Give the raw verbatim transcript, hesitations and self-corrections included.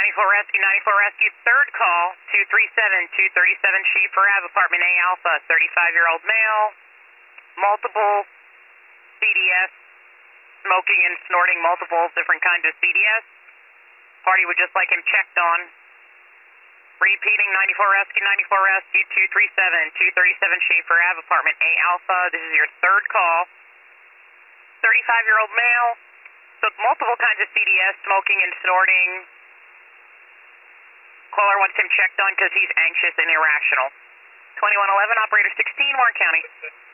ninety-four Rescue, ninety-four Rescue, third call, two three seven, two thirty-seven Schaefer Ave, apartment A Alpha, thirty-five-year-old male, multiple C D S, smoking and snorting multiple different kinds of C D S. Party would just like him checked on. Repeating, ninety-four Rescue, ninety-four Rescue, two three seven, two thirty-seven Schaefer Ave, apartment A Alpha. This is your third call. thirty-five-year-old male, took multiple kinds of C D S, smoking and snorting. Caller wants him checked on because he's anxious and irrational. twenty-one eleven, operator sixteen, Warren County.